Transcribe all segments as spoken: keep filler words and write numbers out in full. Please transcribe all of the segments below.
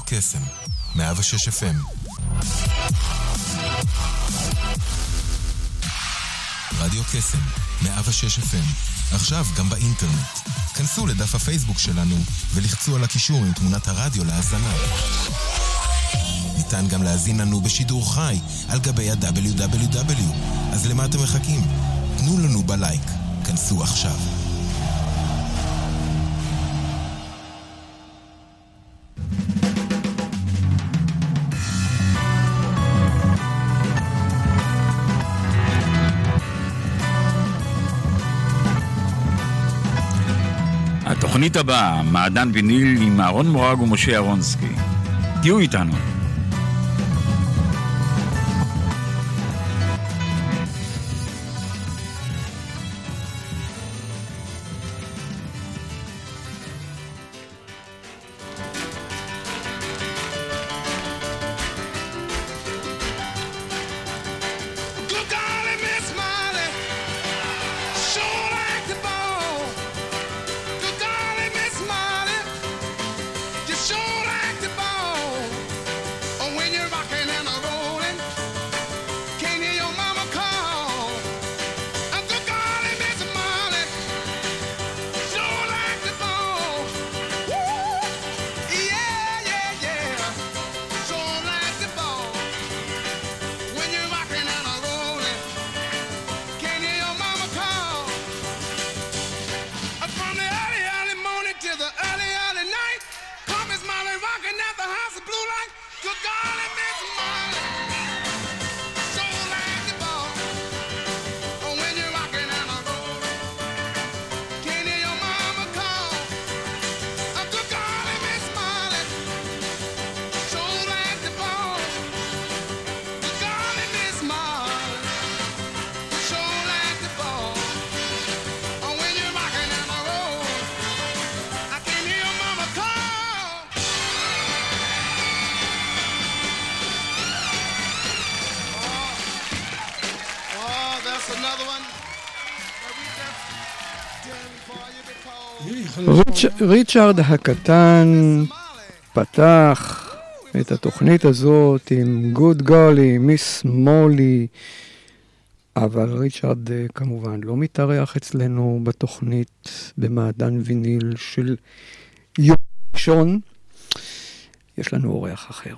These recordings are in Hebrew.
קסם, מאה ושש אף אם. רדיו קסם, מאה ושש אף אם. עכשיו גם באינטרנט. כנסו לדף הפייסבוק שלנו ולחצו על הקישור עם תמונת הרדיו להאזנה. ניתן גם להאזין לנו בשידור חי על גבי ה-דאבליו דאבליו דאבליו. אז למה אתם מחכים? תנו לנו בלייק. כנסו עכשיו. התוכנית הבאה, מעדן ויניל עם אהרון מורג ומשה ירונסקי. תהיו איתנו. ריצ'רד הקטן פתח את התוכנית הזאת עם גוד גולי, מיס מולי, אבל ריצ'רד כמובן לא מתארח אצלנו בתוכנית במעדן ויניל של יום ראשון. יש לנו אורח אחר.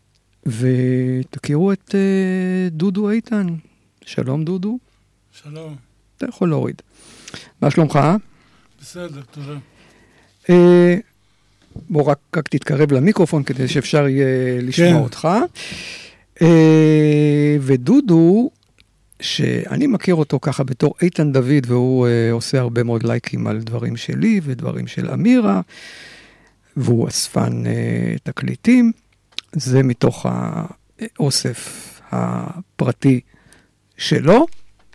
ותכירו את דודו איתן. שלום דודו. שלום. אתה יכול להוריד. מה שלומך? בסדר, תודה. אה, בוא רק, רק תתקרב למיקרופון כדי שאפשר יהיה לשמוע כן. אותך. אה, ודודו, שאני מכיר אותו ככה בתור איתן דוד, והוא אה, עושה הרבה מאוד לייקים על דברים שלי ודברים של אמירה, והוא אספן אה, תקליטים. זה מתוך האוסף הפרטי שלו.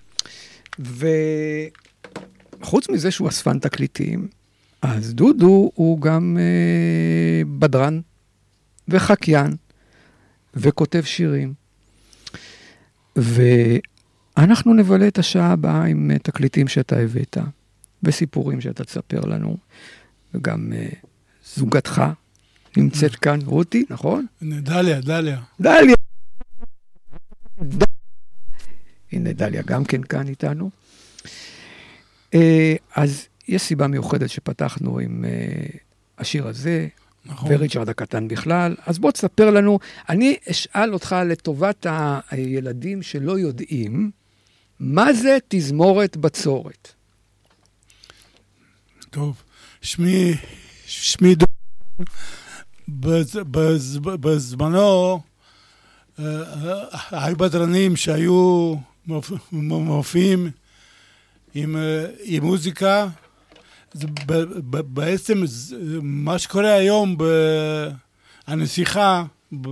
וחוץ מזה שהוא אספן תקליטים, אז דודו הוא גם אה, בדרן וחקיין וכותב שירים. ואנחנו נבלה את השעה הבאה עם תקליטים שאתה הבאת, וסיפורים שאתה תספר לנו, וגם אה, זוגתך נמצאת כאן, רותי, נכון? דליה, דליה. דליה. הנה דליה גם כן כאן איתנו. אז יש סיבה מיוחדת שפתחנו עם השיר הזה, נכון. וריצ'רד הקטן בכלל. אז בוא תספר לנו, אני אשאל אותך לטובת הילדים שלא יודעים, מה זה תזמורת בצורת? טוב, שמי, שמי דו, בז, בז, בזמנו, היו בדרנים שהיו מופיעים עם, עם מוזיקה. זה בעצם מה שקורה היום בנסיכה,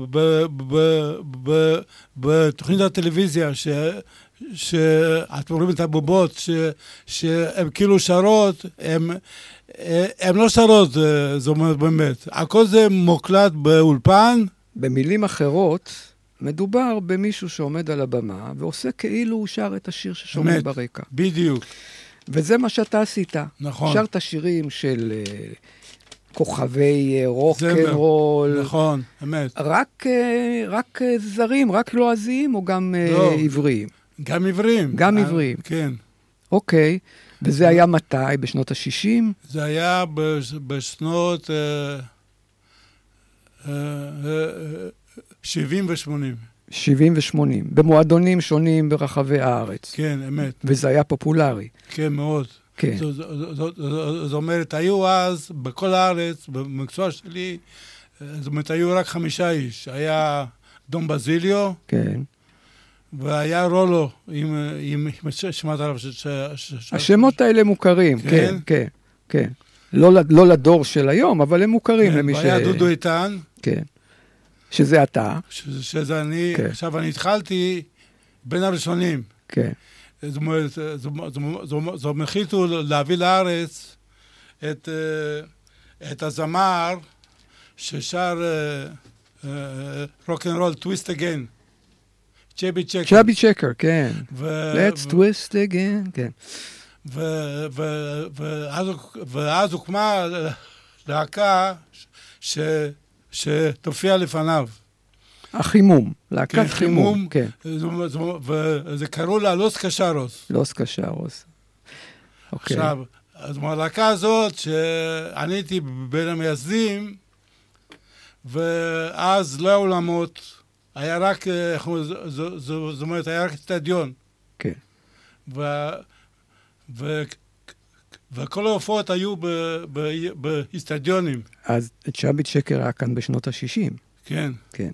בתוכנית הטלוויזיה, שאת רואים את הבובות, שהן כאילו שרות, הן לא שרות, זאת אומרת באמת. הכל זה מוקלט באולפן. במילים אחרות, מדובר במישהו שעומד על הבמה, ועושה כאילו הוא שר את השיר ששומע ברקע. בדיוק. וזה מה שאתה עשית. נכון. שרת שירים של כוכבי רוק'נ'רול. נכון, אמת. רק, רק זרים, רק לועזיים או גם לא, עבריים? גם עבריים. גם עבריים. כן. אוקיי, וזה היה מתי? בשנות ה-שישים? זה היה בשנות שבעים ושמונים. שבעים ושמונים, במועדונים שונים ברחבי הארץ. כן, אמת. וזה היה פופולרי. כן, מאוד. כן. זאת אומרת, היו אז, בכל הארץ, במקצוע שלי, זאת אומרת, היו רק חמישה איש. היה דון בזיליו, כן. והיה רולו, עם שמעת עליו. השמות האלה מוכרים, כן, כן, כן. לא לדור של היום, אבל הם מוכרים למי ש... והיה דודו איתן. כן. שזה אתה. שזה אני, עכשיו אני התחלתי בין הראשונים. כן. זאת אומרת, זו החליטו להביא לארץ את, את הזמר ששר רוק'נ'רול, טוויסט אגן. צ'אבי צ'קר. צ'אבי צ'קר, כן. Let's twist again, כן. ואז הוקמה להקה שתופיע לפניו. החימום, להקת חימום, כן. וזה קראו לה לוס קשרוס. לוס קשרוס. עכשיו, אז מהלהקה הזאת, שאני הייתי בין המייסדים, ואז לא העולמות, היה רק, זאת אומרת, היה רק סטדיון. כן. וכל ההופעות היו באסטדיונים. אז צ'אבי צ'קר היה כאן בשנות ה-שישים. כן. כן.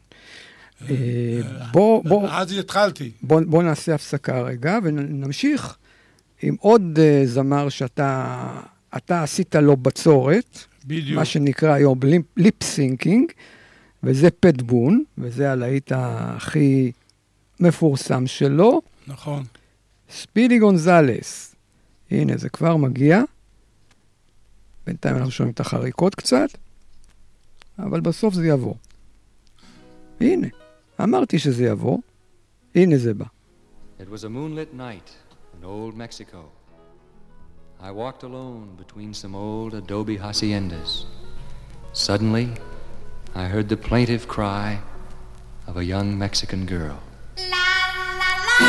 בוא, בוא, אז התחלתי. בוא, בוא נעשה הפסקה רגע ונמשיך עם עוד uh, זמר שאתה אתה עשית לו בצורת. בדיוק. מה שנקרא היום ליפ-סינקינג, וזה פט בון, וזה הלהיט הכי מפורסם שלו. נכון. ספידי גונזלס. הנה, זה כבר מגיע. בינתיים אנחנו שומעים את החריקות קצת, אבל בסוף זה יבוא. הנה, אמרתי שזה יבוא. הנה זה בא. It was a moonlit night in old Mexico. I walked alone between some old adobe haciendas. Suddenly, I heard the plaintive cry of a young Mexican girl. La, la, la.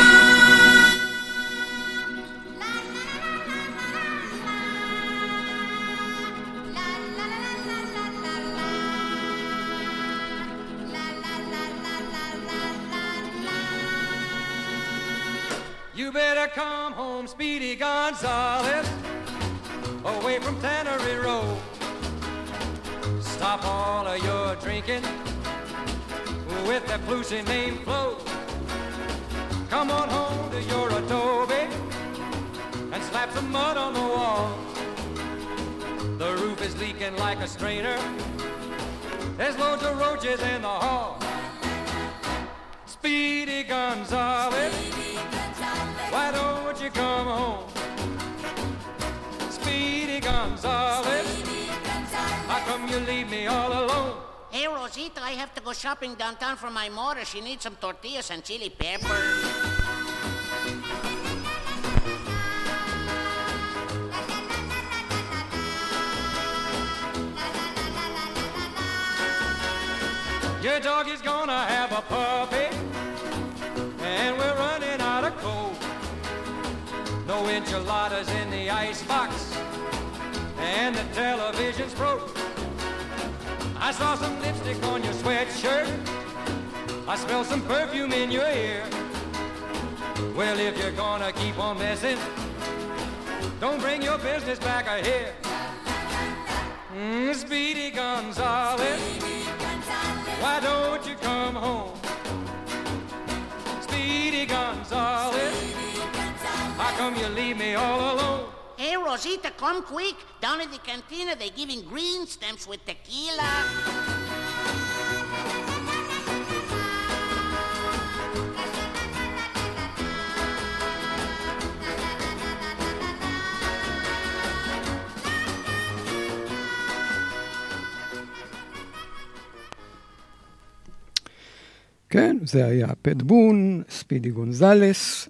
You better come home, Speedy Gonzales, away from Tannery Road. Stop all of your drinking with that Plucy named Flo. Come on home to your adobe and slap some mud on the wall. The roof is leaking like a strainer. There's loads of roaches in the hall. Speedy Gonzales, why don't you come home? Speedy Gonzales, how come you leave me all alone? Hey, Rosita, I have to go shopping downtown for my mother. She needs some tortillas and chili peppers. Your dog is gonna have a puppy, and we're running out of coal. No enchiladas in the icebox, and the television's broke. I saw some lipstick on your sweatshirt, I smell some perfume in your ear. Well, if you're gonna keep on messing, don't bring your business back here. Mm, Speedy Gonzales, why don't you come home? Speedy Gonzales, how come you leave me all alone? Hey, Rosita, come quick. Down at the cantina, they're giving green stamps with tequila. כן, זה היה פט בון, ספידי גונזלס.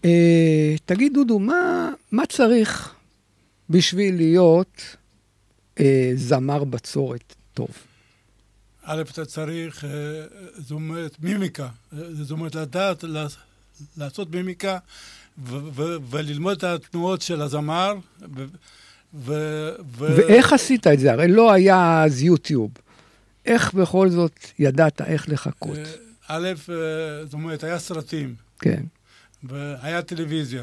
אה, תגיד, דודו, מה, מה צריך בשביל להיות אה, זמר בצורת טוב? א', אתה צריך, זאת אומרת, מימיקה. זאת אומרת, לדעת, לעשות מימיקה, וללמוד את התנועות של הזמר. ואיך עשית את זה? הרי לא היה אז יוטיוב. איך בכל זאת ידעת איך לחכות? א', זאת אומרת, היה סרטים. כן. והיה טלוויזיה.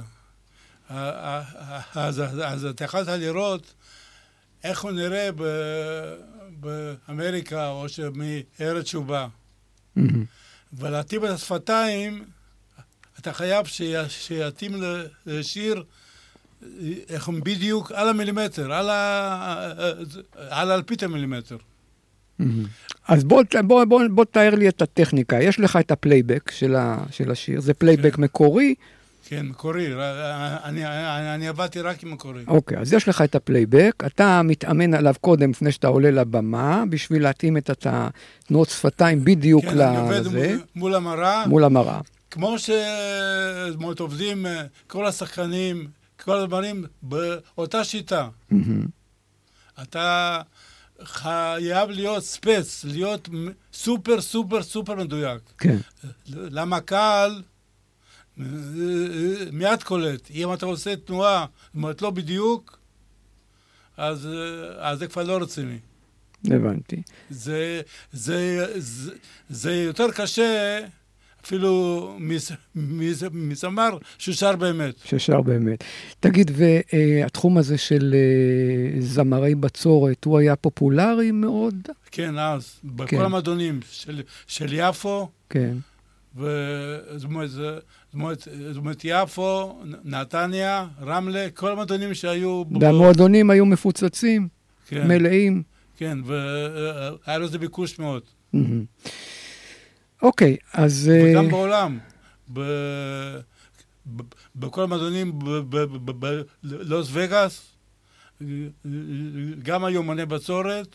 אז אתה יכולת לראות איך הוא נראה באמריקה, או מארץ שהוא בא. ולהתאים את השפתיים, אתה חייב שיתאים לשיר, איך הם בדיוק על המילימטר, על אלפית המילימטר. אז בוא, בוא, בוא, בוא תאר לי את הטכניקה. יש לך את הפלייבק של, ה, של השיר, זה פלייבק כן. מקורי. כן, מקורי. אני, אני, אני עבדתי רק עם מקורי. אוקיי, אז יש לך את הפלייבק, אתה מתאמן עליו קודם לפני שאתה עולה לבמה, בשביל להתאים את התנועות שפתיים בדיוק כן, לזה. אני עובד מול, מול המראה. מול המראה. כמו שעובדים כל השחקנים, כל הדברים, באותה שיטה. אתה חייב להיות ספץ, להיות סופר, סופר, סופר מדויק. כן. למה קהל מיד קולט. אם אתה עושה תנועה, זאת אומרת לא בדיוק, אז, אז זה כבר לא רציני. הבנתי. זה, זה, זה, זה יותר קשה, אפילו מזמר ששר באמת. ששר באמת. תגיד, והתחום הזה של זמרי בצורת, הוא היה פופולרי מאוד? כן, אז. בכל המדעונים של, של יפו. כן. וזאת אומרת, זאת אומרת, יפו, נתניה, רמלה, כל המדעונים שהיו... והמועדונים היו מפוצצים, כן, מלאים. כן, והיה לזה ביקוש מאוד. אוקיי, אז... וגם בעולם, בכל המדעונים בלוס וגאס, גם היו אומני בצורת,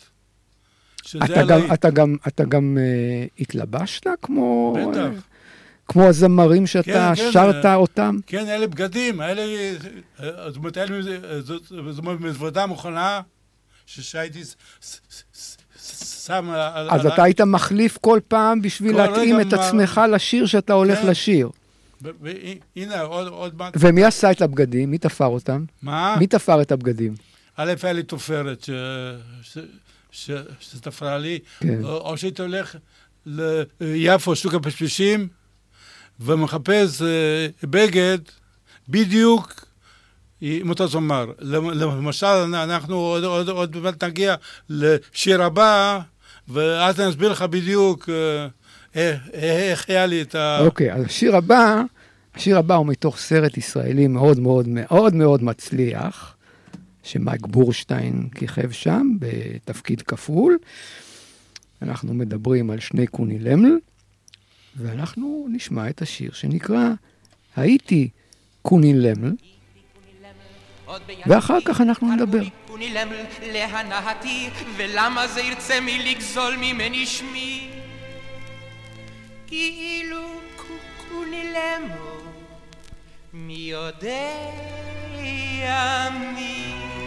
אתה גם התלבשת כמו... בטח. כמו הזמרים שאתה שרת אותם? כן, אלה בגדים, אלה... זאת אומרת, זאת אומרת, מזוודה מוכנה, שהייתי שם... אז אתה היית מחליף כל פעם בשביל להתאים את עצמך לשיר שאתה הולך לשיר. הנה, עוד... ומי עשה את הבגדים? מי תפר אותם? מה? מי תפר את הבגדים? א', היה לי תופרת שתפרה לי, או שהייתי הולך ליפו, שוק הפשפשים, ומחפש בגד, בדיוק, עם אותו זמר. למשל, אנחנו עוד באמת נגיע לשיר הבא, ואז אני אסביר לך בדיוק איך היה לי את ה... אוקיי, אז השיר הבא, השיר הבא הוא מתוך סרט ישראלי מאוד מאוד מאוד מאוד מצליח, שמייק בורשטיין כיכב שם בתפקיד כפול. אנחנו מדברים על שני קוני למל, ואנחנו נשמע את השיר שנקרא הייתי קוני למל, ואחר כך אנחנו נדבר. קוני למל להנאתי, ולמה זה ירצה מי לגזול ממני שמי? כאילו קוני למל, מי יודע מי?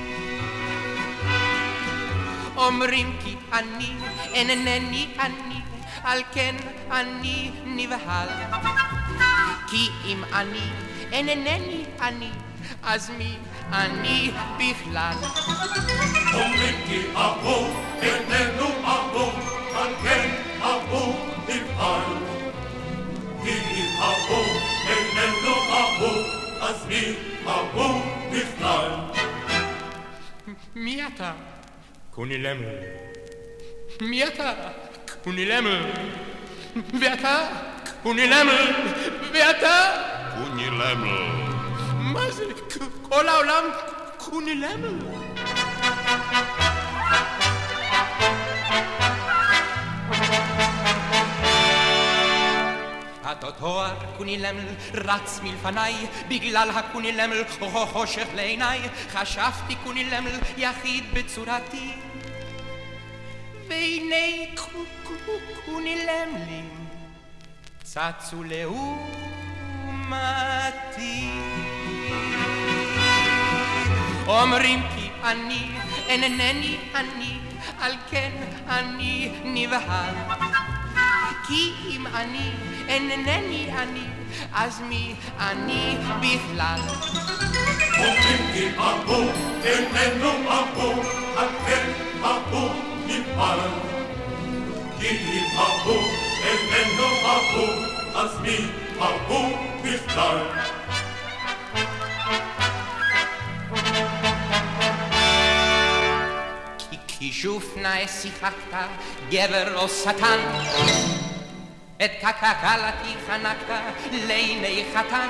אומרים כי אני אינני אני, על כן אני נבהל. כי אם אני אינני אני, אז מי אני בכלל? אומרים כי אבו איננו אבו, על כן אבו נבהל. כי אם אבו איננו אבו, אז מי אבו בכלל? מי אתה? קוני למל. מי אתה? קוני למל. ואתה? קוני למל. ואתה? קוני למל. מה זה? כל העולם קוני למל. התותוח קוני למל רץ מלפניי, בגלל הקוני למל חושך לעיניי. חשבתי קוני למל יחיד בצורתי, והנה קוני למלים צצו לעומתי. אומרים כי אני אינני אני, על כן אני נבהל. כי אם אני אינני אני, אז מי אני בכלל? אומרים כי ההוא איננו ההוא, על כן ההוא נבהל. כי אם ההוא איננו ההוא, אז מי ההוא בכלל? כי שוף נא שיחקת גבר או שטן, את קקקלתי חנקת לעיני חתן.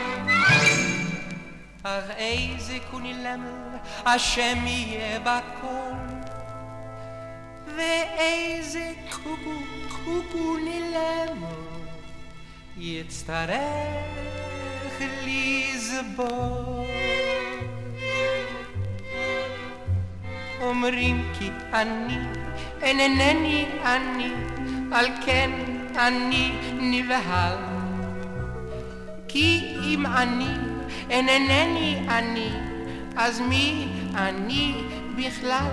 אך איזה קונילמל השם יהיה בכל, ואיזה קוקו קוקונילמל יצטרך לסבול. אומרים כי אני אינני אני, על כן אני נבהל. כי אם אני אינני אני, אז מי אני בכלל?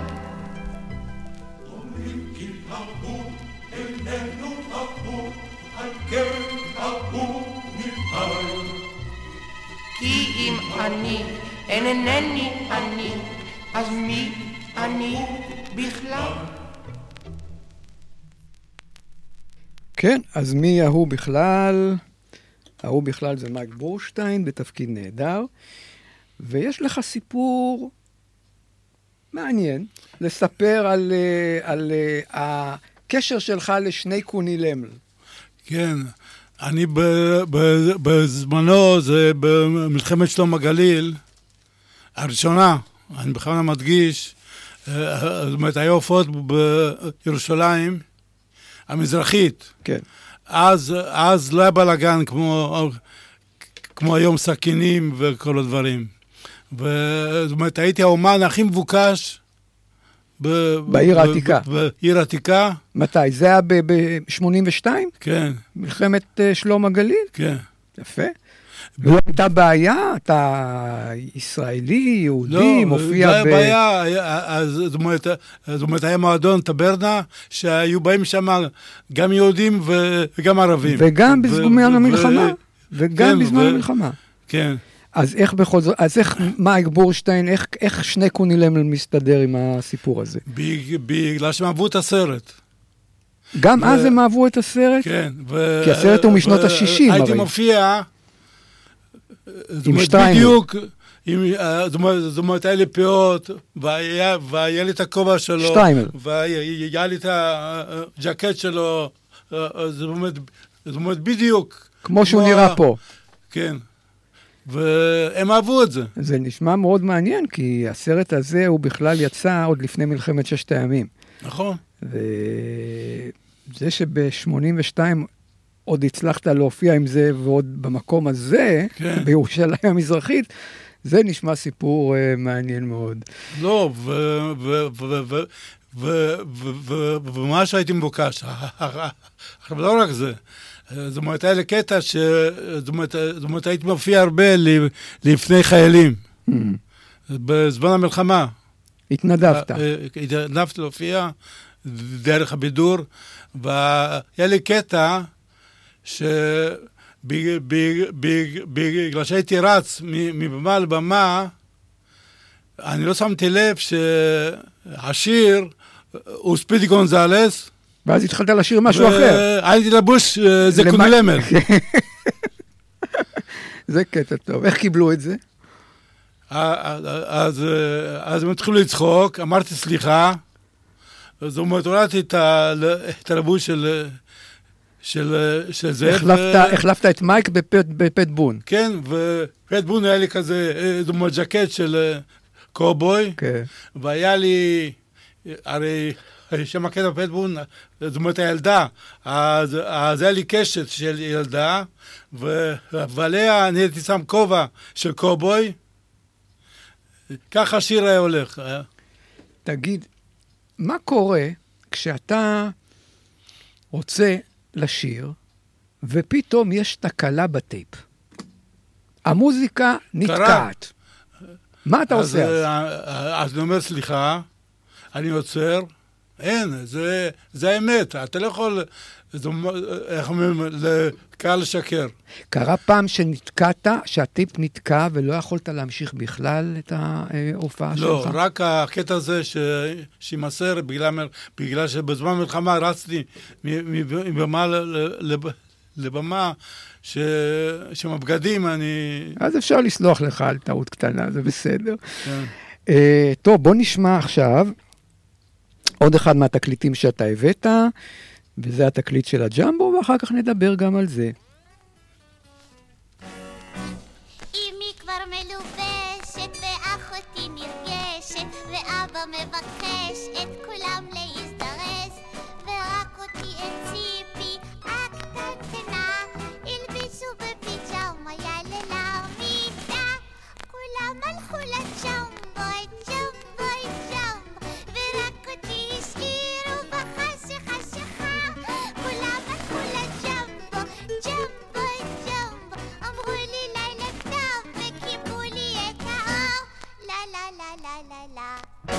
אומרים כי ההוא איננו ההוא, על כן ההוא נבהל. כי אם אני אינני אני, אז מי אני בכלל? כן, אז מי ההוא בכלל? ההוא בכלל זה מייק בורשטיין בתפקיד נהדר, ויש לך סיפור מעניין לספר על, על, על הקשר שלך לשני קונילמל. כן, אני ב, ב, בזמנו, זה במלחמת שלום הגליל, הראשונה, אני בכלל מדגיש, זאת אומרת, היה הופעות בירושלים המזרחית. כן. אז, אז לא היה בלגן כמו, כמו היום סכינים וכל הדברים. וזאת אומרת, הייתי האומן הכי מבוקש ב, בעיר ב, העתיקה. ב, בעיר העתיקה. מתי? זה היה ב-שמונים ושתיים? כן. מלחמת שלום הגליל? כן. יפה. ולא הייתה בעיה? אתה ישראלי, יהודי, לא, מופיע לא היה ב... בעיה, זאת אומרת, זאת אומרת, היה מועדון טברנה, שהיו באים שם גם יהודים וגם ערבים. וגם בזמן המלחמה. וגם כן, בזמן ו... המלחמה. כן. אז איך בכל זאת, אז איך מייק בורשטיין, איך, איך שני קונילמל מסתדר עם הסיפור הזה? בגלל שהם אהבו את הסרט. גם ו... אז הם אהבו את הסרט? כן. ו... כי הסרט הוא משנות ה-שישים, הייתי הרי. מופיע... עם שטיינר. בדיוק, זאת אומרת, היה לי פאות, והיה לי את הכובע שלו. שטיימר. והיה לי את הג'קט שלו, זאת אומרת, בדיוק. כמו שהוא נראה פה. כן. והם אהבו את זה. זה נשמע מאוד מעניין, כי הסרט הזה הוא בכלל יצא עוד לפני מלחמת ששת הימים. נכון. וזה שב-שמונים ושתיים עוד הצלחת להופיע עם זה, ועוד במקום הזה, כן. בירושלים המזרחית, זה נשמע סיפור uh, מעניין מאוד. לא, ומה שהייתי מבוקש, עכשיו לא רק זה, זאת אומרת, היה לי קטע ש... זאת אומרת, הייתי מופיע הרבה לפני חיילים, בזמן המלחמה. התנדבת. התנדבתי להופיע דרך הבידור, והיה לי קטע שבגלל שהייתי רץ מבמה לבמה, אני לא שמתי לב שהשיר הוא ספידי גונזלס, ואז התחלת לשיר משהו אחר. הייתי לבוש, זה קונילמל. זה קטע טוב. איך קיבלו את זה? אז הם התחילו לצחוק, אמרתי סליחה, זאת אומרת, הורדתי את הלבוש של... של, של זה. החלפת, ו... החלפת את מייק בפט, בפט בון. כן, ופט בון היה לי כזה, זאת אומרת, ג'קט של קובוי, כן. והיה לי, הרי שם הקטע בפט בון, זאת אומרת, הילדה, אז, אז היה לי קשת של ילדה, ו... ועליה אני הייתי שם כובע של קובוי, ככה השיר היה הולך. תגיד, מה קורה כשאתה רוצה לשיר, ופתאום יש תקלה בטייפ? המוזיקה נתקעת. מה אתה אז, עושה אז? אז אני אומר סליחה, אני עוצר, אין, זה, זה האמת, אתה לא יכול, זה, איך אומרים, לקהל לשקר. קרה פעם שנתקעת, שהטיפ נתקע ולא יכולת להמשיך בכלל את ההופעה שלך? לא, רק הקטע הזה שימסר, בגלל, בגלל שבזמן מלחמה רצתי מבמה לבמה, ש... שמבגדים אני... אז אפשר לסלוח לך על טעות קטנה, זה בסדר. כן. Uh, טוב, בוא נשמע עכשיו עוד אחד מהתקליטים שאתה הבאת, וזה התקליט של הג'מבו, ואחר כך נדבר גם על זה. אמי כבר מלובשת, ואחותי נרגשת, ואבא מבקש את כולם להזדרז, ורק אותי את ציפי, הקטנה, הלבישו בפיג'מה, יאללה למיטה, כולם הלכו לג'מבו, ג'מבו, ג'מבו, ורק אותי השאירו בחשך השכה, כולם הלכו לג'מבו, ג'מבו, ג'מבו, אמרו לי לילה טוב וכיבו לי את האור, לה לה לה לה לה לה.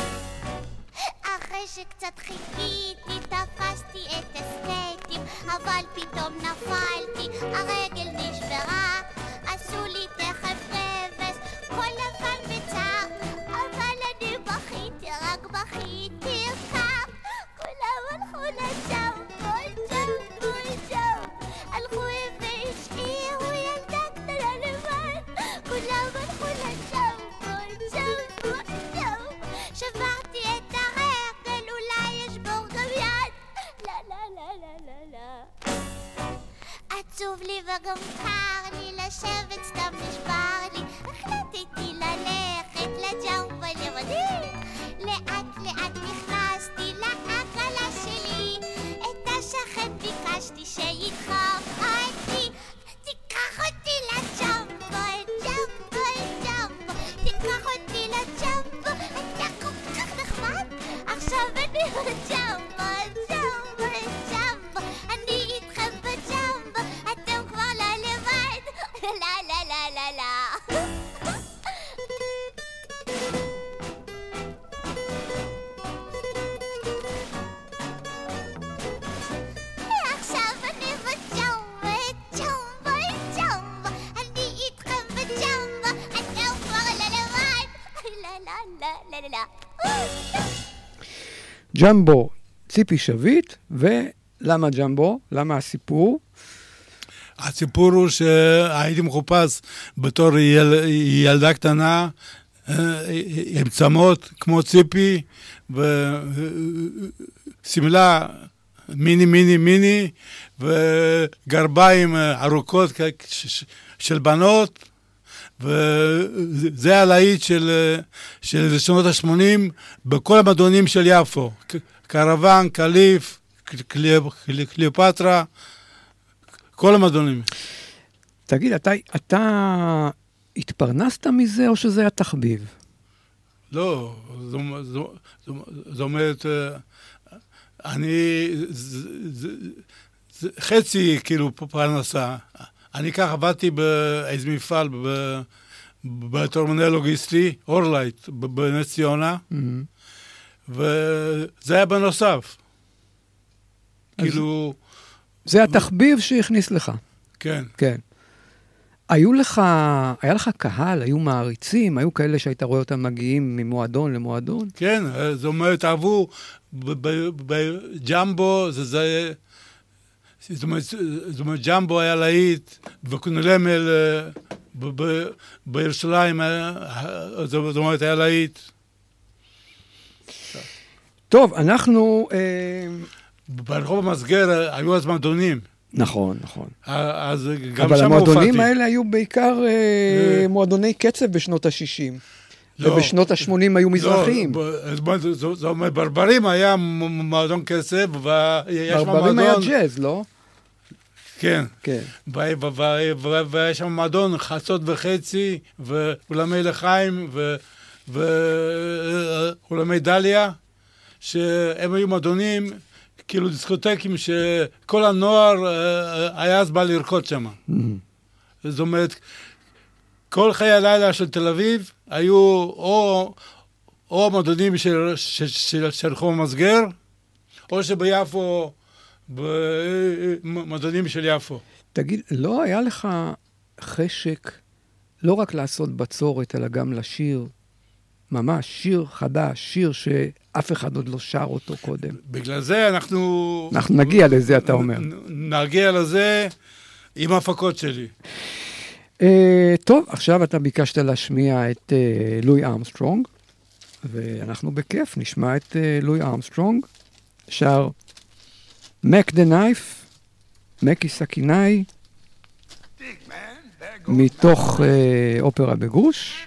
אחרי שקצת חיכיתי, תפסתי את הסקייטים, אבל פתאום נפלתי, הרגל נשברה, עשו לי תכף רבס, כל לבן בצער, אבל אני בכיתי, רק בכיתי כך, כולם הלכו לג'מבו, ג'מבו, ג'מבו, הלכו והשאירו ילדה קטנה לבד, כולם הלכו לג'מבו, ג'מבו, ג'מבו, שברתי את הרגל, אולי אשבור גם יד, לה לה לה לה לה לה. עצוב לי וגם קר לי, לשבת סתם נשבר לי, החלטתי ללכת לג'מבו לבדי, לאט לאט נכנסתי לעגלה שלי, את השכן ביקשתי שידחוף אותי, תיקח אותי לג'מבו, ג'מבו, ג'מבו, תיקח אותי לג'מבו, אתה כל כך נחמד, עכשיו אני בג'מבו, ג'מבו, ג'מבו, אני איתכם בג'מבו, אתם כבר לא לבד, לה לה לה לה לה. עכשיו אני בג'מבו, ג'מבו, ג'מבו, אני איתכם בג'מבו, אתם כבר לא לבד, לה לה לה לה לה. ג'מבו, ציפי שביט, ולמה ג'מבו? למה הסיפור? הסיפור הוא שהייתי מחופש בתור יל... ילדה קטנה, עם צמות כמו ציפי, וסמלה מיני מיני מיני, וגרביים ארוכות של בנות, וזה הלהיט של, של שנות ה-שמונים בכל המדעונים של יפו, קרוון, קליף, קליופטרה, כל המדעונים. תגיד, אתה, אתה התפרנסת מזה או שזה היה תחביב? לא, זאת אומרת, אני, חצי כאילו פרנסה. אני כך עבדתי באיזה מפעל, בתור מנהל לוגיסטי, אורלייט, בנס ציונה, וזה היה בנוסף. כאילו... זה התחביב שהכניס לך. כן. כן. היו לך, היה לך קהל, היו מעריצים, היו כאלה שהיית רואה אותם מגיעים ממועדון למועדון? כן, זאת אומרת, אהבו, בג'מבו, זה זה... זאת אומרת, ג'מבו היה להיט, וקונלמל בירושלים, זאת אומרת, היה להיט. טוב, אנחנו... ברחוב המסגר היו אז מועדונים. נכון, נכון. אז גם אבל שם המועדונים הופעתי. האלה היו בעיקר מועדוני קצב בשנות ה-שישים. ובשנות ה-שמונים היו מזרחיים. זאת אומרת, ברברים היה מועדון קצב, ברברים היה ג'אז, לא? כן. כן. והיה שם מועדון חצות וחצי, ואולמי לחיים, ואולמי דליה, שהם היו מועדונים, כאילו דיסקוטקים, שכל הנוער היה אז בא לרקוד שם. זאת אומרת, כל חיי הלילה של תל אביב היו או, או מועדונים של, של, של, של רחוב המסגר, או שביפו, במועדונים של יפו. תגיד, לא היה לך חשק לא רק לעשות בצורת, אלא גם לשיר, ממש שיר חדש, שיר שאף אחד עוד לא שר אותו קודם? בגלל זה אנחנו... אנחנו נגיע לזה, אתה אומר. נגיע לזה עם ההפקות שלי. Uh, טוב, עכשיו אתה ביקשת להשמיע את uh, לואי ארמסטרונג, ואנחנו בכיף נשמע את uh, לואי ארמסטרונג, שר מק דה נייף, מקי סכינאי, מתוך uh, אופרה בגוש.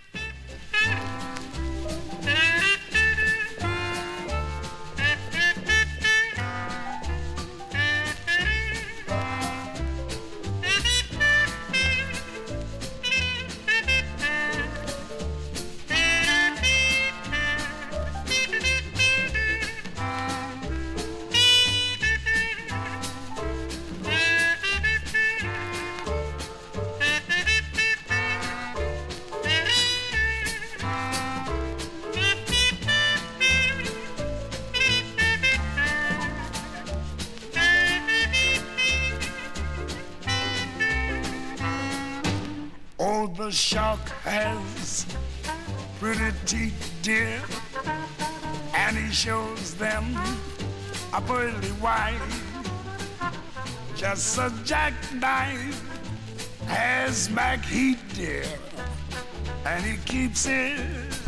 The shark has pretty teeth, dear, and he shows them a pearly white. Just a jackknife has Mac Heat, dear, and he keeps it.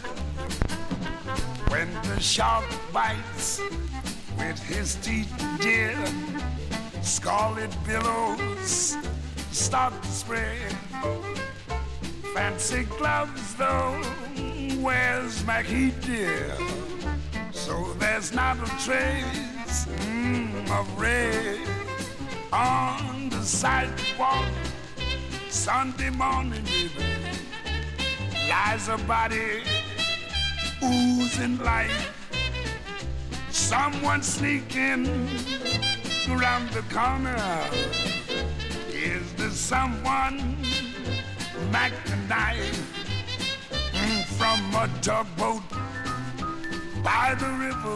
When the shark bites with his teeth, dear, scarlet billows start to spread. Fancy gloves, though, where's Mackie, dear? So there's not a trace mm, of red on the sidewalk. Sunday morning, baby, lies a body oozing life. Someone sneaking around the corner. Is there someone Mac the knife mm, from a tugboat by the river?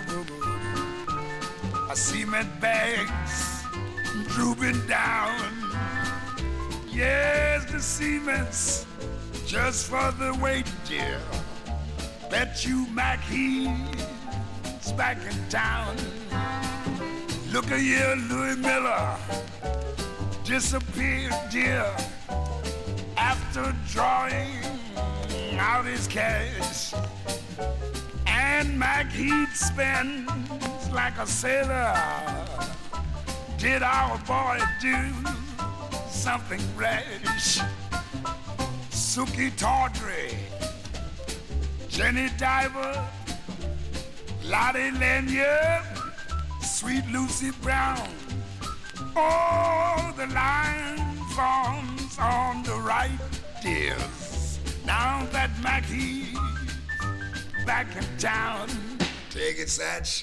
A cement bags drooping down. Yes, the cement's just for the weight, dear. Bet you Mac he's back in town. Look at here, Louis Miller disappeared, dear, after drawing out his cash. And Mac Heat spends like a sailor. Did our boy do something rash? Suki Tawdry, Jenny Diver, Lottie Lanyard, Sweet Lucy Brown. Oh, the line forms on the right, dears. Now that Mackie's back in town. Take it, Satch.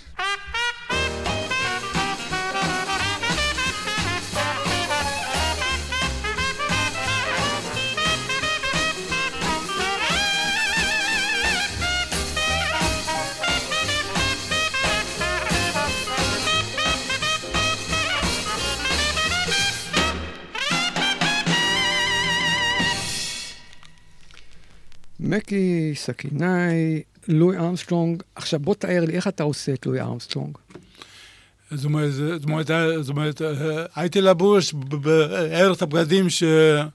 מקי סכינאי, לואי ארמסטרונג. עכשיו בוא תאר לי, איך אתה עושה את לואי ארמסטרונג? זאת אומרת, זאת אומרת, זאת אומרת, הייתי לבוש בערך הבגדים ש...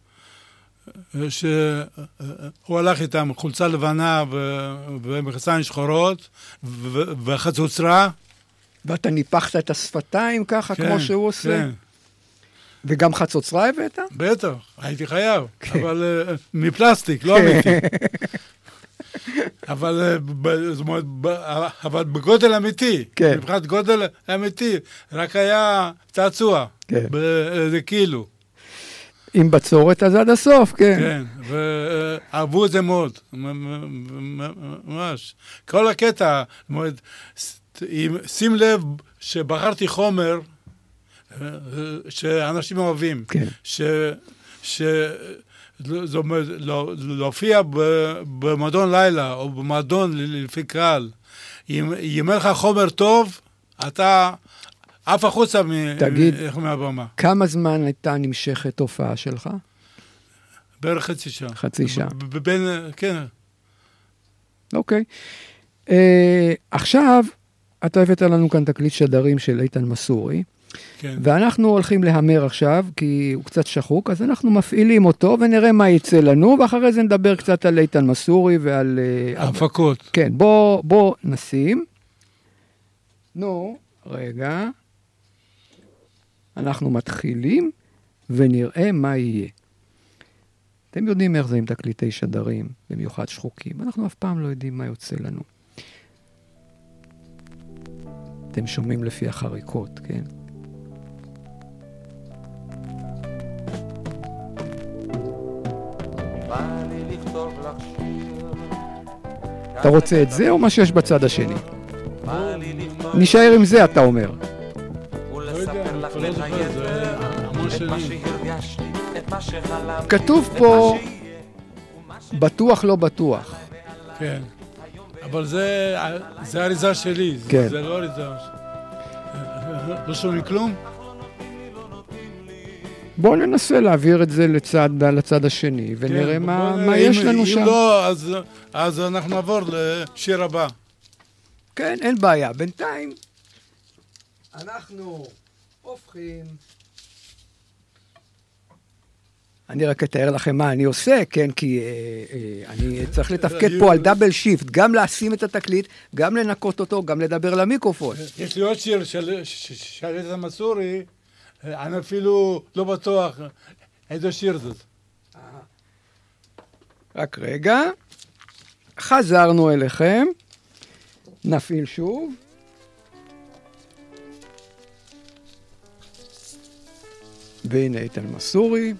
שהוא הלך איתם, חולצה לבנה ומכנסיים שחורות וחצוצרה. ואתה ניפחת את השפתיים ככה, כן, כמו שהוא עושה? כן. וגם חצוצרה הבאת? בטח, הייתי חייב, כן. אבל uh, מפלסטיק, לא אמיתי. אבל, uh, זאת אומרת, אבל בגודל אמיתי, כן. מבחינת גודל אמיתי, רק היה צעצוע, כן. זה כאילו. עם בצורת אז עד הסוף, כן. כן, ואהבו את זה מאוד, ממש. כל הקטע, זאת אומרת, שים לב שבחרתי חומר, שאנשים אוהבים, כן. ש, ש, זאת אומרת, להופיע במועדון לילה או במועדון לפי קהל, אם יאמר לך חומר טוב, אתה אף החוצה מהבמה. כמה זמן הייתה נמשכת הופעה שלך? בערך חצי שעה. חצי שעה. בין, כן. אוקיי. עכשיו, אתה הבאת לנו כאן תקליט שדרים של איתן מסורי, כן. ואנחנו הולכים להמר עכשיו, כי הוא קצת שחוק, אז אנחנו מפעילים אותו, ונראה מה יצא לנו, ואחרי זה נדבר קצת על איתן מסורי ועל... הפקות. כן, בוא, בוא נשים. נו, רגע. אנחנו מתחילים, ונראה מה יהיה. אתם יודעים איך זה עם תקליטי שדרים, במיוחד שחוקים. אנחנו אף פעם לא יודעים מה יוצא לנו. אתם שומעים לפי החריקות, כן? אתה רוצה את זה או מה שיש בצד השני? נשאר עם זה, אתה אומר. כתוב פה בטוח לא בטוח. כן. אבל זה, זה אריזה שלי, כן. זה לא אריזה. לא שומעים כלום? בואו ננסה להעביר את זה לצד, לצד השני, ונראה כן, מה, מה יש לנו אם שם. אם לא, אז, אז אנחנו נעבור לשיר הבא. כן, אין בעיה. בינתיים, אנחנו הופכים... אני רק אתאר לכם מה אני עושה, כן, כי אה, אה, אני צריך לתפקד פה על דאבל שיפט, גם לשים את התקליט, גם לנקות אותו, גם לדבר למיקרופון. יש לי עוד שיר של איתן מסורי, אני אפילו לא בטוח איזה שיר זאת. רק רגע, חזרנו אליכם, נפעיל שוב. והנה איתן מסורי.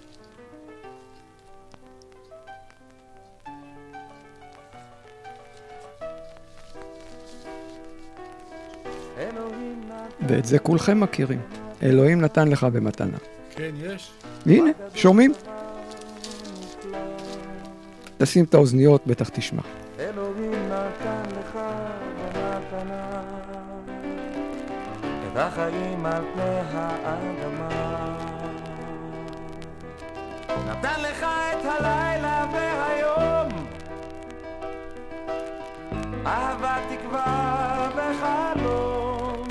ואת זה כולכם מכירים. אלוהים נתן לך במתנה. כן, יש. הנה, שומעים? תשים את האוזניות, בטח תשמע. אלוהים נתן לך במתנה את החיים על פני האדמה, נתן לך את הלילה והיום, אהבה, תקווה וחלום,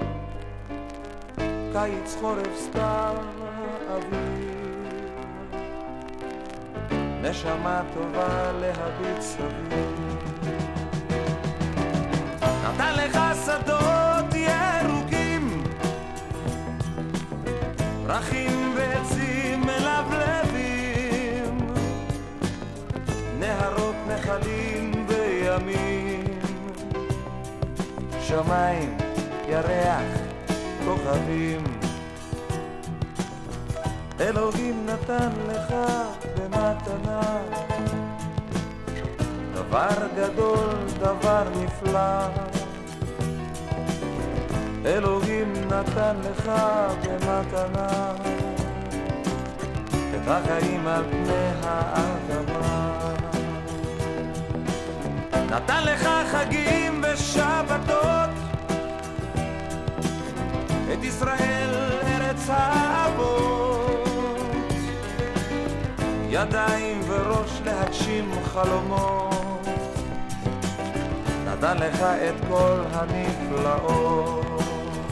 קיץ, חורף, סתיו, אביב, נשמה טובה להביט סביב. נתן לך שדות ירוקים, פרחים ועצים מלבלבים, נהרות, נחלים וימים, שמיים, ירח, כוכבים. אלוהים נתן לך במתנה דבר גדול, דבר נפלא. אלוהים נתן לך במתנה את החיים על פני האדמה, נתן לך חגים ושבתות, את ישראל ארץ האבות, ידיים וראש להגשים חלומות, נתן לך את כל הנפלאות,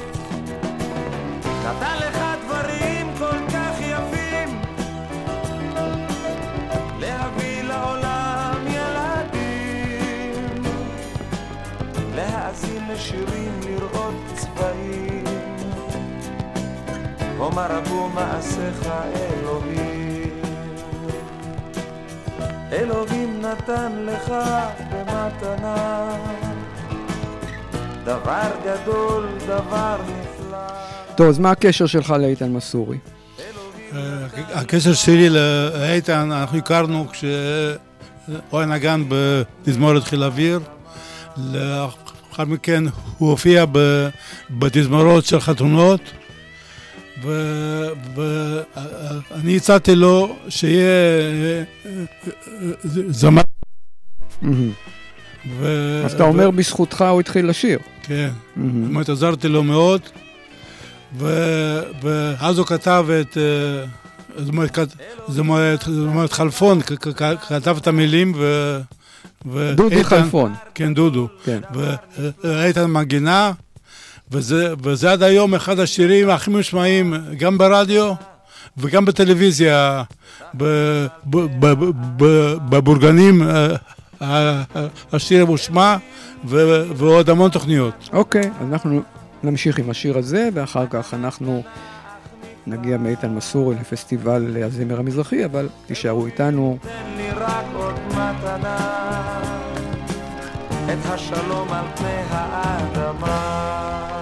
נתן לך דברים כל כך יפים, להביא לעולם ילדים, להאזין לשירים, לראות צבעים, ומה רבו מעשיך אלוהים. אלוהים נתן לך במתנה דבר גדול, דבר נפלא. טוב, אז מה הקשר שלך לאיתן מסורי? הקשר שלי לאיתן, אנחנו הכרנו כשהוא היה נגן בתזמורת חיל האוויר, לאחר מכן הוא הופיע בתזמורות של חתונות, ואני הצעתי לו שיהיה זמר. אז אתה אומר בזכותך הוא התחיל לשיר. כן, זאת אומרת, עזרתי לו מאוד, ואז הוא כתב את, זאת אומרת, חלפון, כתב את המילים, דודו חלפון. כן, דודו. ואיתן מנגינה, וזה עד היום אחד השירים הכי משמעיים, גם ברדיו וגם בטלוויזיה, בבורגנים, השיר מושמע, ועוד המון תוכניות. אוקיי, אז אנחנו נמשיך עם השיר הזה, ואחר כך אנחנו נגיע מאיתן מסורי לפסטיבל הזמר המזרחי, אבל תישארו איתנו. תן לי רק עוד מתנה, את השלום על פני האדמה.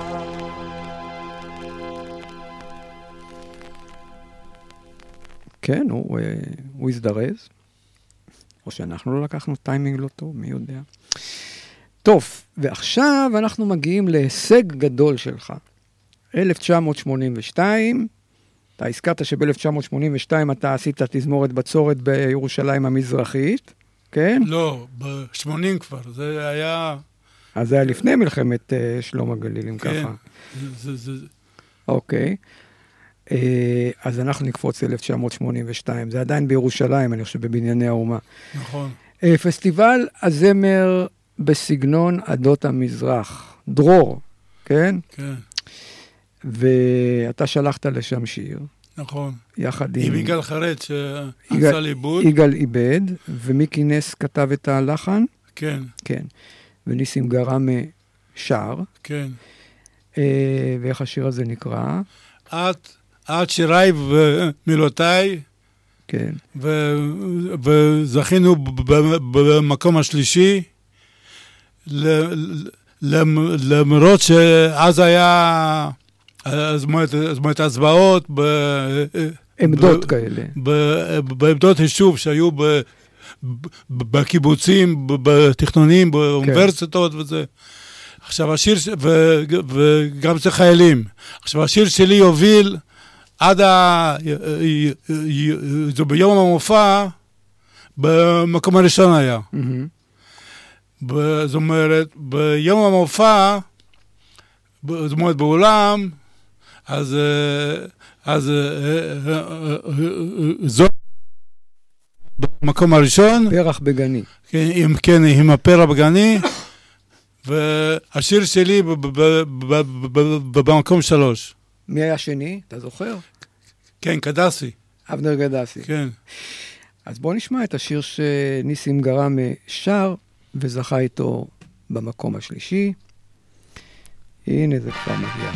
כן, הוא, הוא הזדרז. או שאנחנו לא לקחנו טיימינג לא טוב, מי יודע. טוב, ועכשיו אנחנו מגיעים להישג גדול שלך. אלף תשע מאות שמונים ושתיים, אתה הזכרת שב-אלף תשע מאות שמונים ושתיים אתה עשית תזמורת בצורת בירושלים המזרחית, כן? לא, ב-שמונים כבר, זה היה... אז זה היה לפני מלחמת uh, שלום הגליל, אם כן, ככה. זה, זה... אוקיי. Uh, אז אנחנו נקפוץ אלף תשע מאות שמונים ושתיים, זה עדיין בירושלים, אני חושב, בבנייני האומה. נכון. Uh, פסטיבל הזמר בסגנון עדות המזרח, דרור, כן? כן. ואתה שלחת לשם שיר. נכון. יחד עם... עם יגאל חרד שעשה לאיבוד. יגאל איבד, ומיקי נס כתב את הלחן. כן. כן. וניסים גרם שר. כן. אה, ואיך השיר הזה נקרא? את, את שיריי ומילותיי. כן. ו, וזכינו במקום השלישי, למרות שאז היה... אז מועד הצבעות עמדות כאלה. בעמדות יישוב שהיו בקיבוצים, בתכנונים, באוניברסיטות וזה. עכשיו השיר, וגם זה חיילים. עכשיו השיר שלי הוביל עד ה... זה ביום המופע, במקום הראשון היה. זאת אומרת, ביום המופע, זאת אומרת, באולם, אז, אז, זאת במקום הראשון. פרח בגני. כן, עם, כן, עם הפרח בגני, והשיר שלי במקום שלוש. מי היה שני? אתה זוכר? כן, קדסי. אבנר גדסי. כן. אז בוא נשמע את השיר שניסים גרם שר, וזכה איתו במקום השלישי. הנה זה כבר מגיע.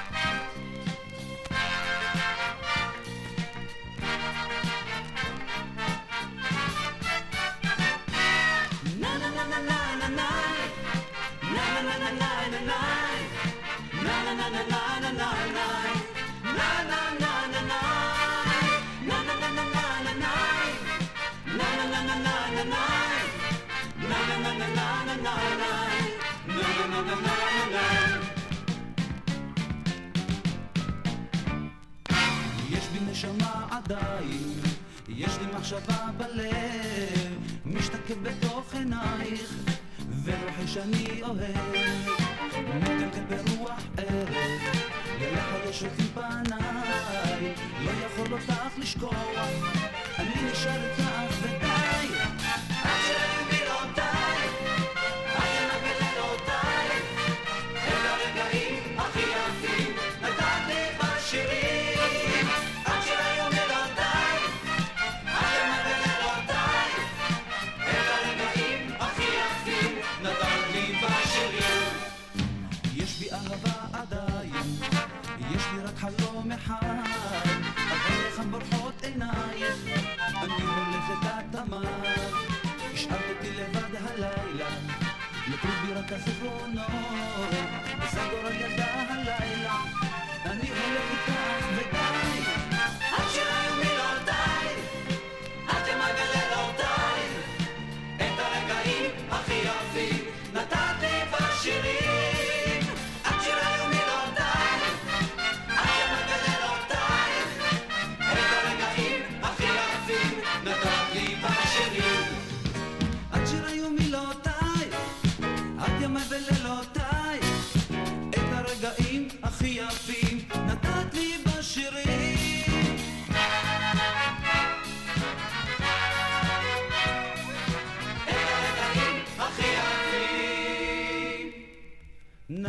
יש לי מחשבה בלב, משתקף בתוך עינייך, ורוחי שאני אוהב, נותנת ברוח ערב, ללחש אותי בעיניי, לא יכול אותך לשכוח, אני נשאר איתך ודי, עד שהיו מילותיי, עד ינגל לילותיי, את הרגעים הכי יפים, נתת לי בשירים, עד שהיו מילותיי, עד ינגל לילותיי, את הרגעים הכי יפים, נתת לי בשירים. יש בי אהבה עדיין, יש לי רק חלום אחד, אבל לכאן בורחות עינייך, אני הולכת עד תמר, השארת אותי לבד הלילה, נותרו בי רק הזיכרונות, וסגור על ידה הלילה, אני הולך איתך ודי, עד שהיו מילותיי, עד תמגל לילותיי, את הרגעים הכי יפים, נתת לי בשירים, עד שהיו מילותיי, עד תמגל לילותיי,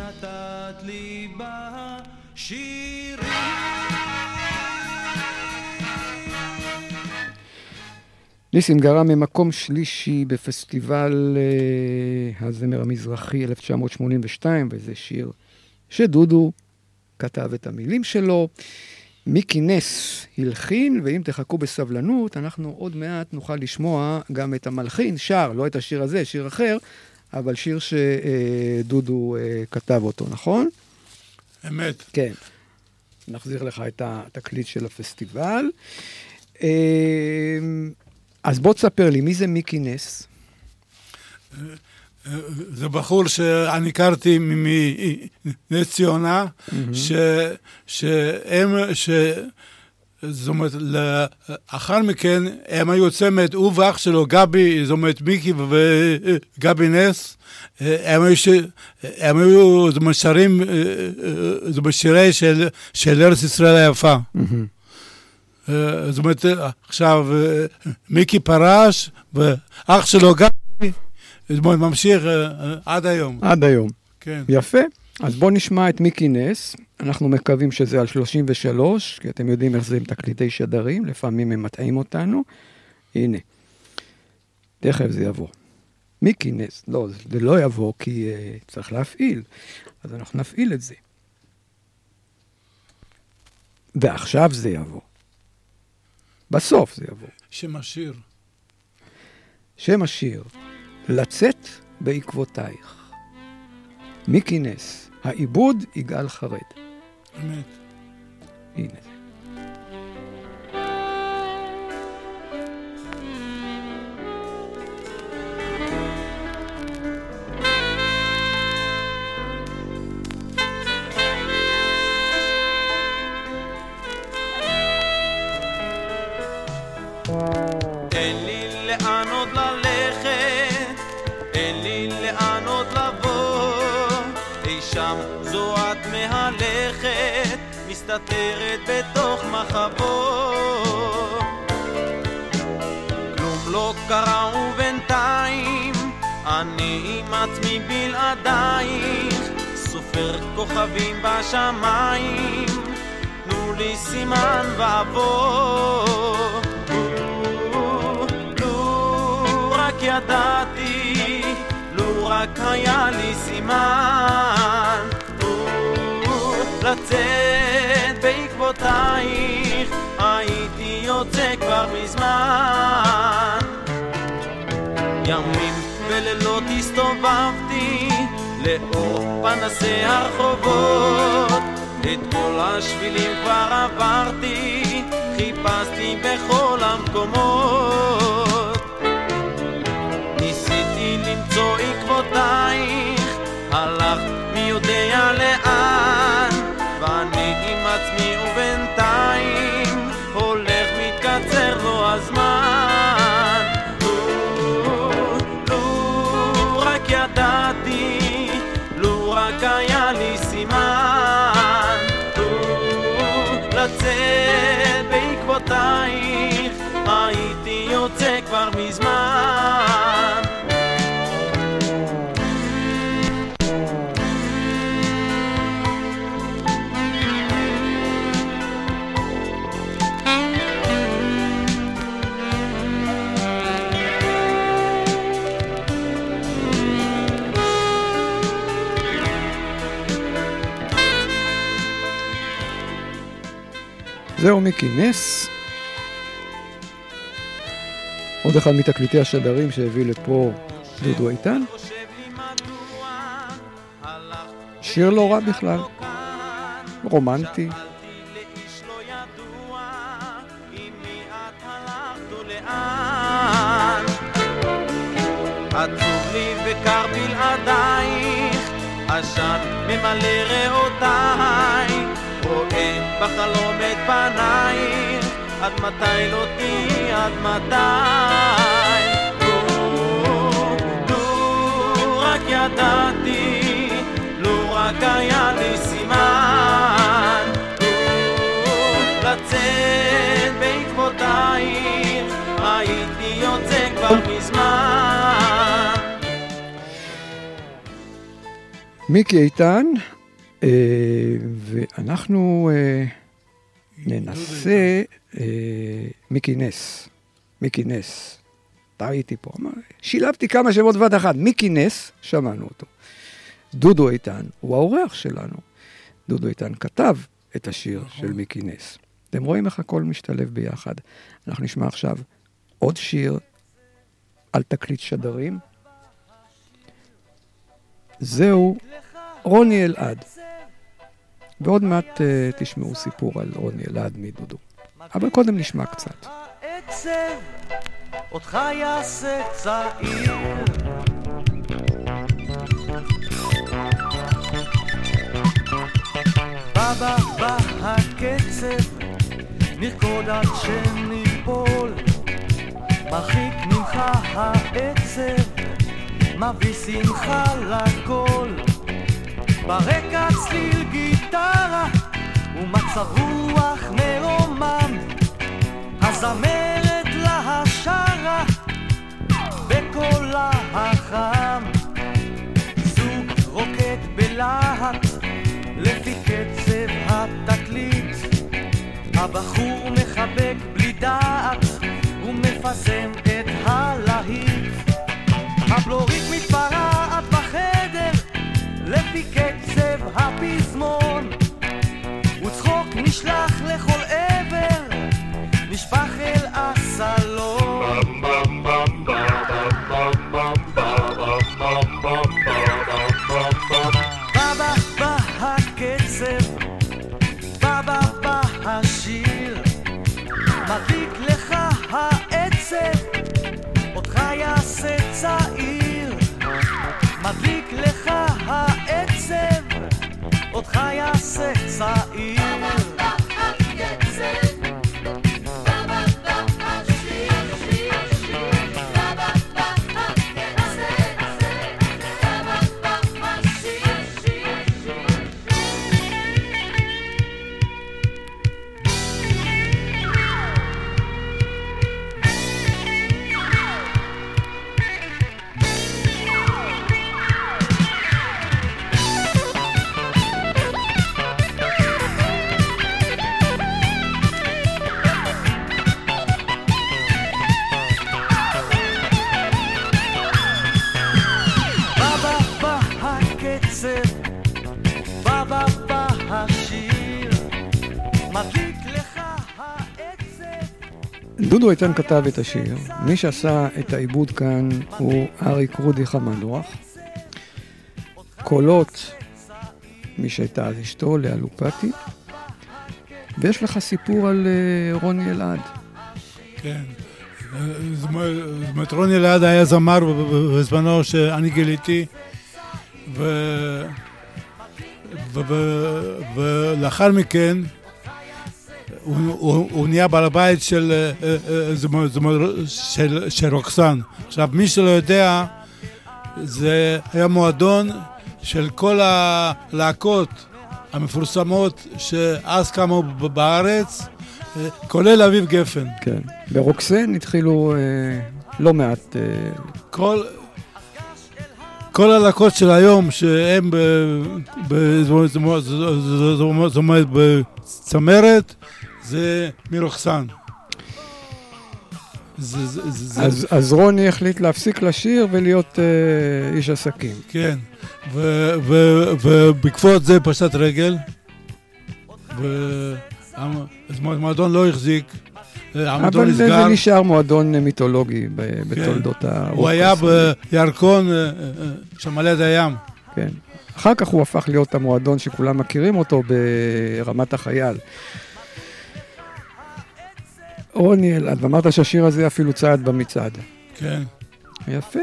נתת לי בשירים. ניסים גרם ממקום שלישי בפסטיבל uh, הזמר המזרחי אלף תשע מאות שמונים ושתיים, וזה שיר שדודו כתב את המילים שלו. מיקי נס הלחין, ואם תחכו בסבלנות, אנחנו עוד מעט נוכל לשמוע גם את המלחין, שר, לא את השיר הזה, שיר אחר, אבל שיר שדודו uh, כתב אותו, נכון? אמת. כן. נחזיר לך את התקליט של הפסטיבל. Uh, אז בוא תספר לי, מי זה מיקי נס? זה בחור שאני הכרתי מנס ציונה, שהם, זאת אומרת, לאחר מכן הם היו צמד, הוא ואח שלו, גבי, זאת אומרת, מיקי וגבי נס, הם היו, זאת אומרת, שרים, זאת אומרת, שירי של ארץ ישראל היפה. זאת אומרת, עכשיו מיקי פרש, ואח שלו גבי, זאת אומרת, ממשיך עד היום. עד היום. כן. יפה. אז בואו נשמע את מיקי נס. אנחנו מקווים שזה על שלושים ושלוש, כי אתם יודעים איך זה עם תקליטי שדרים, לפעמים הם מטעים אותנו. הנה. תכף זה יבוא. מיקי נס, לא, זה לא יבוא, כי uh, צריך להפעיל. אז אנחנו נפעיל את זה. ועכשיו זה יבוא. בסוף זה יבוא. שם השיר. שם השיר. לצאת בעקבותייך. מיקי נס. העיבוד יגאל חרד. אמת. הנה זה. אין לי לאן עוד ללכת, אין לי לאן עוד לבוא, אי שם זו את מהלכת, מסתתרת בתוך מחבוא. כלום לא קרה ובינתיים, אני עם עצמי בלעדייך, סופר כוכבים בשמיים, תנו לי סימן ועבור. ידעתי, לו רק היה לי סימן, לצאת בעקבותייך, הייתי יוצא כבר מזמן. ימים ולילות הסתובבתי, לאור פנסי הרחובות, את כל השבילים כבר עברתי, חיפשתי בכל המקומות. למצוא עקבותייך, הלך מי יודע לאן, ואני עם עצמי ובינתיים, הולך מתקצר לו הזמן. לו רק ידעתי, לו רק היה לי סימן, לצאת בעקבותייך, הייתי יוצא כבר מזמן. זהו מיקי נס. עוד אחד מתקליטי השדרים שהביא לפה דודו איתן. שיר לא רע בכלל. רומנטי. עצוב לי וקר בלעדייך, עשן ממלא ריאותיי, רואה בחלום את פנייך, עד מתי לא תהי, עד מתי? לו, לו רק ידעתי, לו רק היה לי סימן, לו לצאת בעקבותייך, הייתי יוצא כבר מזמן. מיקי איתן, אה, ואנחנו אה, ננסה, אה, מיקי נס, מיקי נס, טעיתי פה, שילבתי כמה שמות בת אחת, מיקי נס, שמענו אותו. דודו איתן, הוא האורח שלנו. דודו איתן כתב את השיר של מיקי נס. אתם רואים איך הכל משתלב ביחד. אנחנו נשמע עכשיו עוד שיר על תקליט שדרים. זהו רוני אלעד. ועוד מעט uh, תשמעו סיפור על רוני אלעד מדודו. אבל קודם נשמע קצת. העצב אותך יעשה צעיר, בבא בא הקצב נרקוד עד שניפול, מרחיק ממך העצב מביא שמחה לכל, ברקע צליל גיטרה ומצב רוח מרומם, הזמרת לה שרה בקולה החם, זוג רוקד בלהט לפי קצב התקליט, הבחור מחבק בלי דעת ומפזם את הלהיט, הבלורית מתפרעת בחדר לפי קצב הפזמון, וצחוק נשלח לכל עבר נשפך אל הסלון. בבא בא הקצב, בבא בא השיר, מדליק לך העצב אותך יעשה צעיר, מדליק לך העצב אותך יעשה צעיר. דודו איתן כתב את השיר, מי שעשה את העיבוד כאן הוא אריק רודיך המנוח, קולות מי שהייתה אז אשתו, לאה לופטי, ויש לך סיפור על uh, רוני אלעד. כן, זאת אומרת רוני אלעד היה זמר בזמנו שאני גיליתי, ו... ו... ו... ולאחר מכן הוא, הוא, הוא נהיה בעל הבית של, של, של רוקסן. עכשיו, מי שלא יודע, זה היה מועדון של כל הלהקות המפורסמות שאז קמו בארץ, כולל אביב גפן. כן, ברוקסן התחילו אה, לא מעט... אה... כל... כל הלהקות של היום שהם בצמרת זה מרוקסן. אז, אז רוני החליט להפסיק לשיר ולהיות אה, איש עסקים. כן, ובעקבות זה פשט רגל, והמועדון לא החזיק, אבל זה, זה נשאר מועדון מיתולוגי בתולדות הרוק. הוא היה בירקון שם ליד הים. כן. אחר כך הוא הפך להיות המועדון שכולם מכירים אותו ברמת החייל. רוני אלעד, ואמרת שהשיר הזה אפילו צעד במצעד. כן. יפה.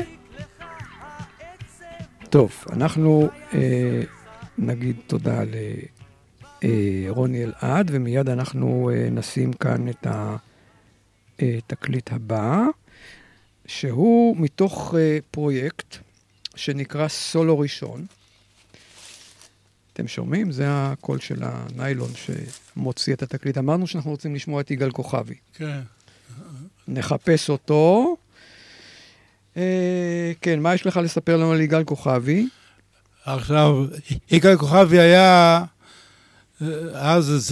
טוב, אנחנו אה, נגיד תודה לרוני אלעד, ומיד אנחנו אה, נשים כאן את התקליט הבא, שהוא מתוך אה, פרויקט שנקרא סולו ראשון. אתם שומעים? זה הקול של הניילון שמוציא את התקליט. אמרנו שאנחנו רוצים לשמוע את יגאל כוכבי. כן. נחפש אותו. אה, כן, מה יש לך לספר לנו על יגאל כוכבי? עכשיו, יגאל כוכבי היה אז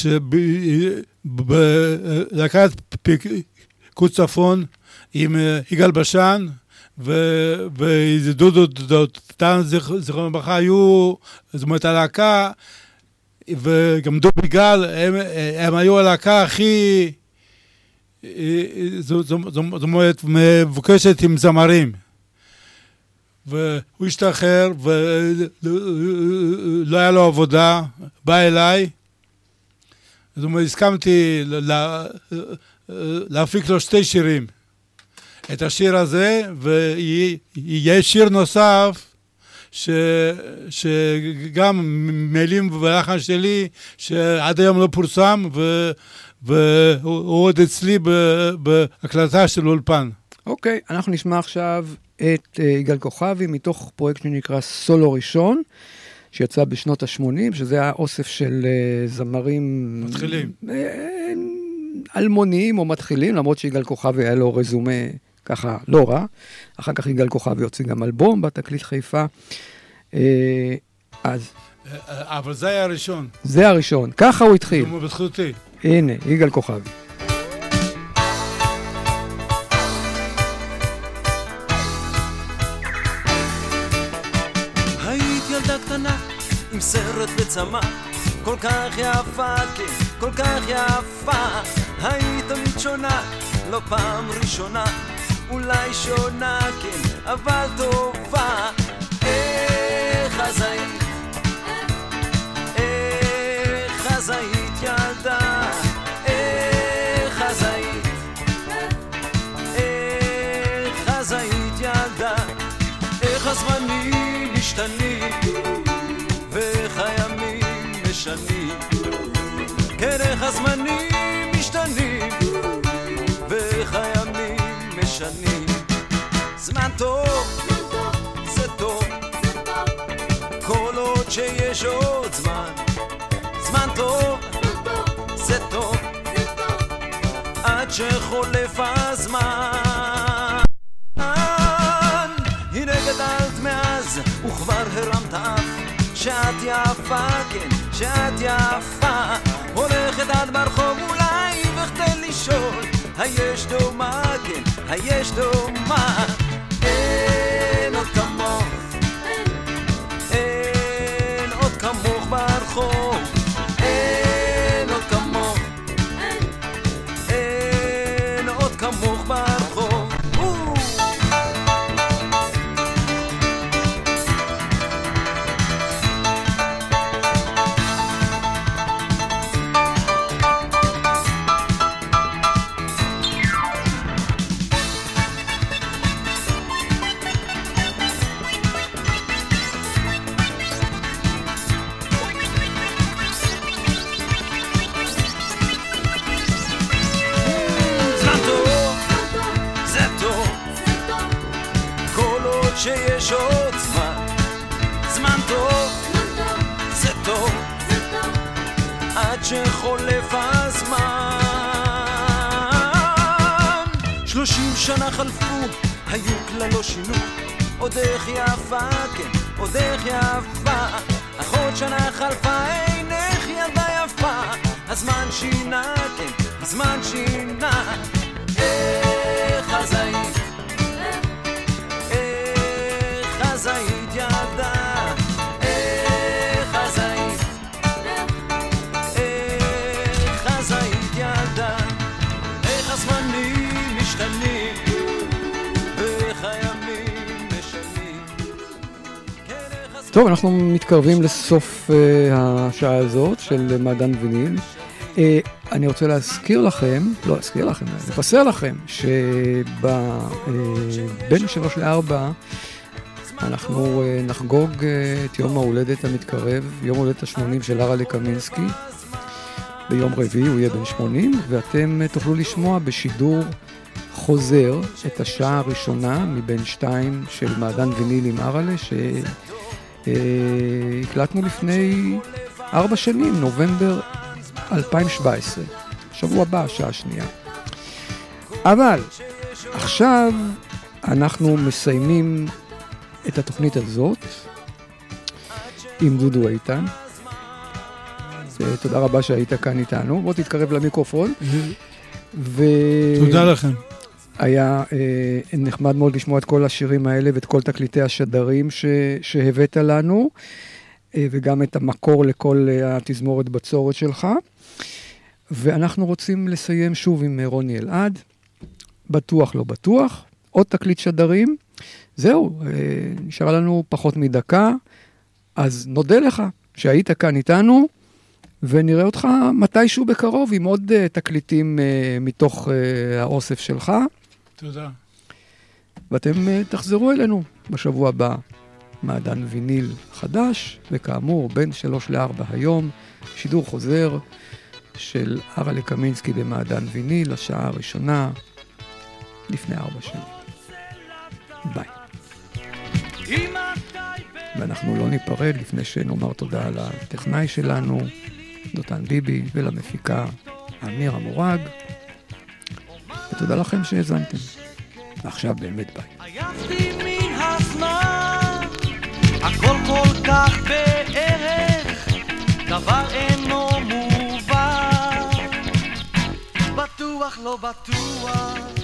שבלהקת פיקוד צפון עם יגאל בשן ודודו דותן זיכרונו לברכה היו, זאת אומרת הלהקה, וגם דובי גל, הם, הם היו הלהקה הכי, זאת אומרת, מבוקשת עם זמרים. והוא השתחרר, ולא היה לו עבודה, בא אליי, זאת אומרת, הסכמתי לה, להפיק לו שתי שירים. את השיר הזה, ויהיה שיר נוסף, ש, שגם מילים ולחן שלי, שעד היום לא פורסם, ו, והוא עוד אצלי בהקלטה של אולפן. אוקיי, אנחנו נשמע עכשיו את יגאל כוכבי, מתוך פרויקט שנקרא סולו ראשון, שיצא בשנות ה-שמונים, שזה היה אוסף של זמרים... מתחילים. אלמוניים או מתחילים, למרות שיגאל כוכבי היה לו רזומה ככה לא רע. אחר כך יגאל כוכבי יוצא גם אלבום בתקליט חיפה. אז... אבל זה היה הראשון. זה הראשון, ככה הוא התחיל. זה בזכותי. הנה, יגאל כוכבי. היית ילדה קטנה עם סרט וצמא, כל כך יפה, כן, כל כך יפה. היית תמיד שונה, לא פעם ראשונה, אולי שונה, כן, אבל טובה. איך אז היית, איך אז היית ילדה, איך אז היית, איך אז היית ילדה. איך הזמנים משתנים ואיך הימים משנים, כן, איך הזמנים משתנים ואיך הימים משנים. זמן טוב, זה טוב, כל עוד שיש עוד זמן. זמן טוב, זה טוב, עד שחולף הזמן. הנה גדלת מאז וכבר הרמת אף, שאת יפה, כן, שאת יפה. הולכת עד ברחוב אולי וכדי לשאול, היש דומה, כן, היש דומה. אין עוד כמוך, אין עוד כמוך ברחוב. אין עוד כמוך, אין עוד כמוך ברחוב. שיש עוד זמן. זמן טוב, זה טוב, עד שחולף הזמן. שלושים שנה חלפו, היו כלל לא שינו, עוד איך יפה, כן, עוד איך יפה. אך עוד שנה חלפה, אין איך ילדה יפה. הזמן שינה, כן, הזמן שינה. איך אז היית, אז היית ילדה, איך אז היית, איך אז היית ילדה. איך הזמנים משתנים ואיך הימים משנים. טוב, אנחנו מתקרבים לסוף uh, השעה הזאת של מעדן ויניל. uh, אני רוצה להזכיר לכם, לא להזכיר לכם, לבשר לכם שבין uh, שלוש לארבע אנחנו uh, נחגוג uh, את יום ההולדת המתקרב, יום ההולדת השמונים של אראלה קמינסקי. ביום רביעי הוא יהיה בן שמונים, ואתם uh, תוכלו לשמוע בשידור חוזר את השעה הראשונה מבין שתיים של מעדן ויניל עם אראלה, שהקלטנו uh, לפני ארבע שנים, נובמבר אלפיים שבע עשרה. שבוע הבא, השעה השנייה. אבל עכשיו אנחנו מסיימים את התוכנית הזאת עם דודו איתן. תודה רבה שהיית כאן איתנו. בוא תתקרב למיקרופון. ו... תודה לכם. היה אה, נחמד מאוד לשמוע את כל השירים האלה ואת כל תקליטי השדרים ש... שהבאת לנו, אה, וגם את המקור לכל אה, התזמורת בצורת שלך. ואנחנו רוצים לסיים שוב עם רוני אלעד. בטוח לא בטוח. עוד תקליט שדרים. זהו, אה, נשארה לנו פחות מדקה. אז נודה לך שהיית כאן איתנו, ונראה אותך מתישהו בקרוב עם עוד uh, תקליטים uh, מתוך uh, האוסף שלך. תודה. ואתם uh, תחזרו אלינו בשבוע הבא. מעדן ויניל חדש, וכאמור, בין שלוש לארבע היום, שידור חוזר של ארלה קמינסקי במעדן ויניל, השעה הראשונה, לפני ארבע שנים. ביי. ואנחנו לא ניפרד לפני שנאמר תודה לטכנאי שלנו, דותן ביבי, ולמפיקה אמיר המורג. ותודה לכם שהזנתם. ועכשיו באמת ביי. עייפתי מן הזמן, הכל כל כך בערך, דבר אינו מובן, בטוח לא בטוח.